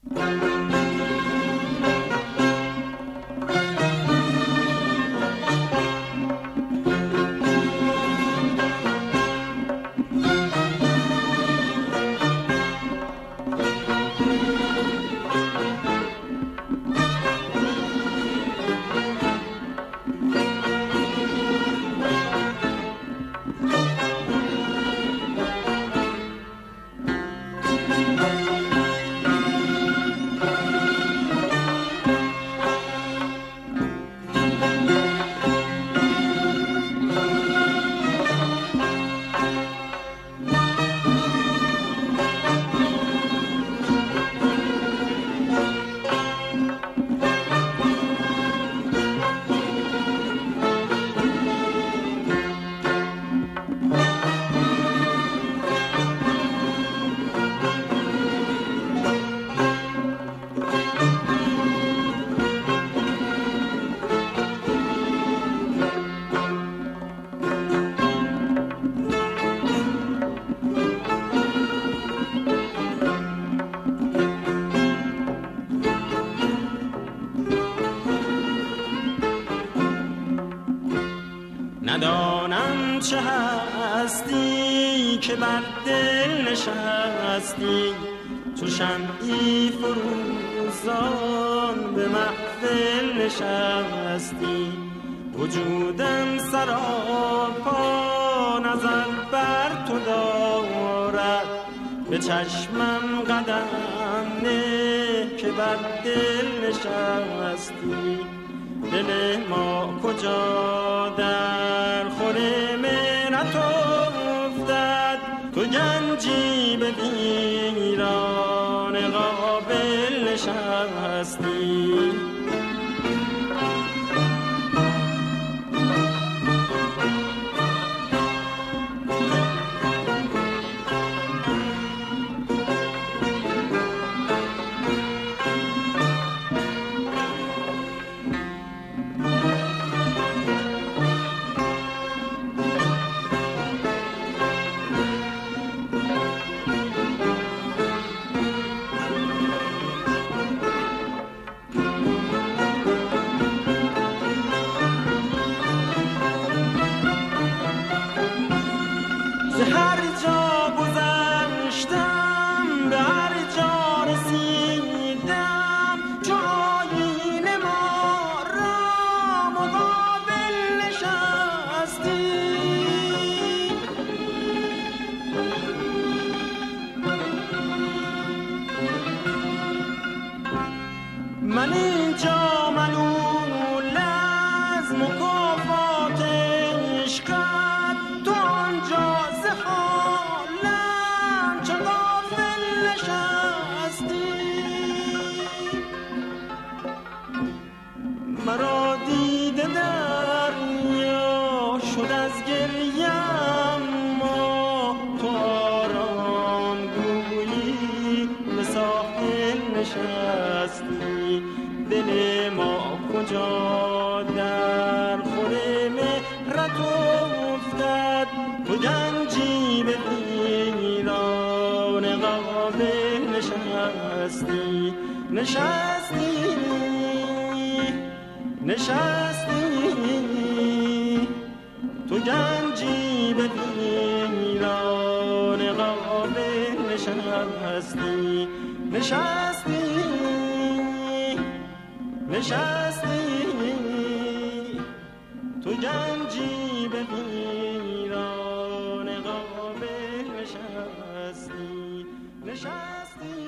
ندانم چه هستی که بر دل نشستی، تو شمعی فروزان به محفل نشستی. وجودم سراپا نظر بر تو دارد، به چشمم قدم نه که بر دل نشستی. دل ما کجا در خور منت افتد، تو گنجی به ویران قابل نشستی. من اینجا ملول از مکافات عشقت، تو آنجا ز حالم چه غافل نشستی. مرا دیده دریا شد از گریم، ما تو آرام گویی به ساحل نشستی. دل ما کجا در خور مهرت افتد، تو گنجی به ویران قابل نشستی. نشستی تو گنجی به ویران قابل نشستی. نشستی تو گنجی به ویران قابل نشستی.